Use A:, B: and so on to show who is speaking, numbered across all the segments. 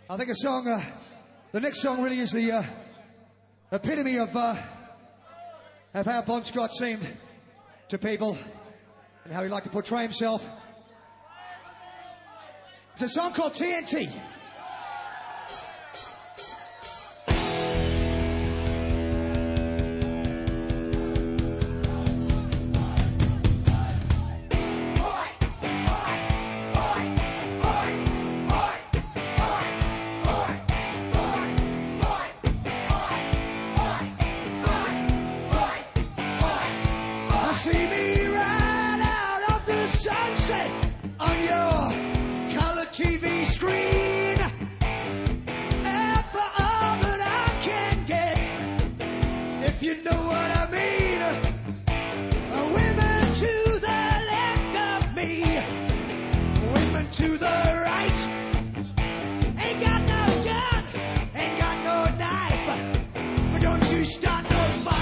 A: I think the next song really is the epitome of how Bon Scott seemed to people and how he liked to portray himself. It's a song called TNT. See me right out of the sunset on your color TV screen. And for all that I can get, if you know what I mean. Women to the left of me, women to the right. Ain't got no gun, ain't got no knife, but don't you start no fight.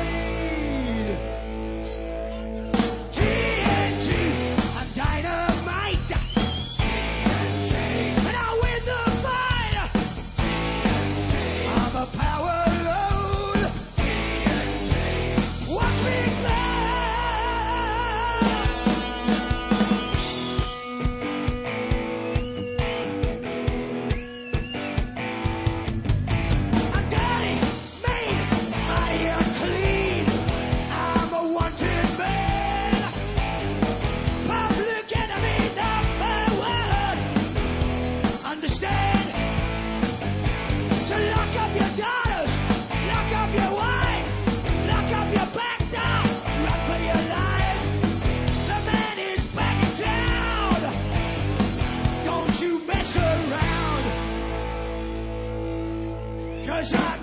A: Cause I'm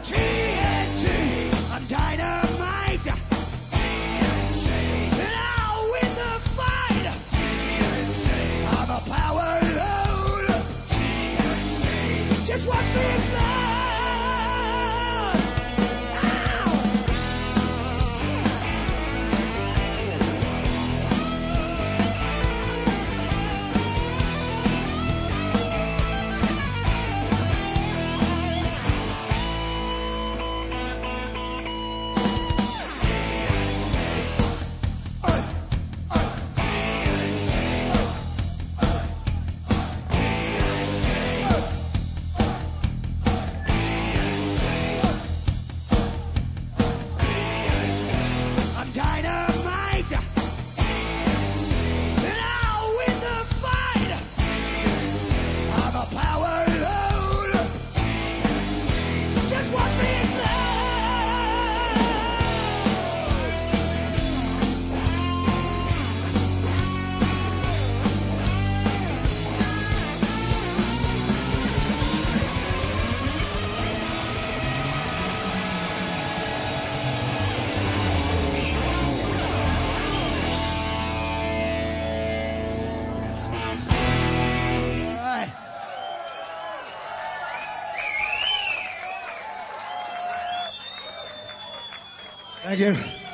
A: TNT, I'm dynamite, TNT, and I'll win the fight, TNT, I'm a power load, TNT, just watch me fly. Thank you.